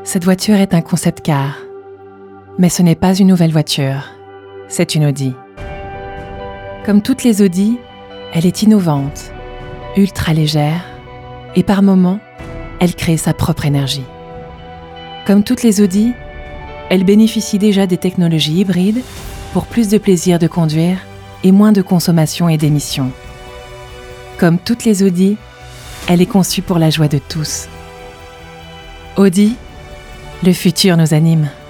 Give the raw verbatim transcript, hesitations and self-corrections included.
Cette voiture est un concept car. Mais ce n'est pas une nouvelle voiture, c'est une Audi. Comme toutes les Audi, elle est innovante, ultra légère, et par moments, elle crée sa propre énergie. Comme toutes les Audi, elle bénéficie déjà des technologies hybrides pour plus de plaisir de conduire et moins de consommation et d'émissions. Comme toutes les Audi, elle est conçue pour la joie de tous. Audi, le futur nous anime.